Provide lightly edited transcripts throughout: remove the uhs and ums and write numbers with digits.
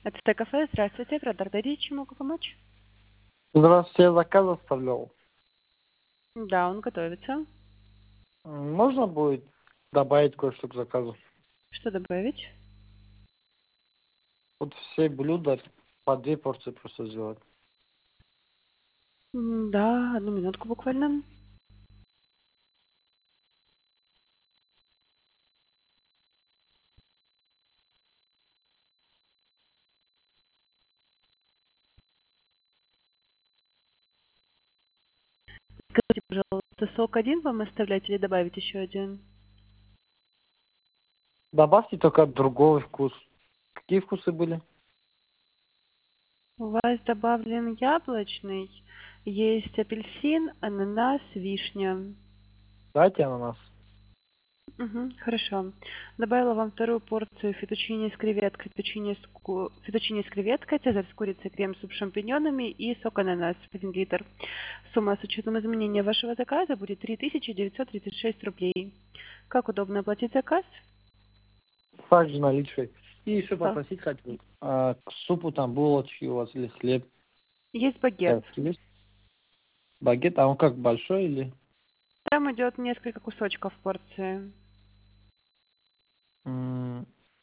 Это кафе. Здравствуйте. Продор Дарья, чем могу помочь? Здравствуйте, я заказ оставлял. Да, он готовится. Можно будет добавить кое-что к заказу? Что добавить? Вот все блюда по 2 порции просто сделать. Да, одну минутку буквально. Скажите, пожалуйста, сок один вам оставлять или добавить еще один? Добавьте только другой вкус. Какие вкусы были? У вас добавлен яблочный, есть апельсин, ананас, вишня. Дайте ананас. Хорошо. Добавила вам вторую порцию фетучини с креветкой, фетучини с креветкой, цезарь с курицей, крем-суп с шампиньонами и сок ананас 1 литр. Сумма с учетом изменения вашего заказа будет 3936 рублей. Как удобно оплатить заказ? Также наличкой. И еще Да. попросить хотел. К супу там булочки у вас или хлеб. Есть багет. Есть? Багет, а он как, большой или? Там идет несколько кусочков порции. М,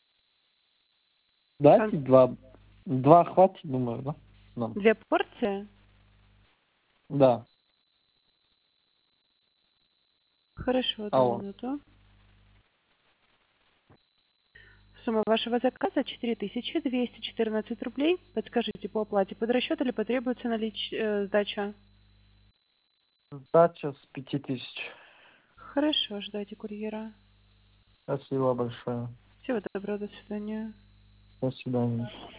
Там Дайте два. Два хватит, думаю, да? Нам. 2 порции? Да. Хорошо, одну Алло. минуту. Сумма вашего заказа 4214 рублей. Подскажите, по оплате под расчет или потребуется сдача? Сдача с 5000. Хорошо, ждайте курьера. Спасибо большое. Всего доброго, до свидания. До свидания.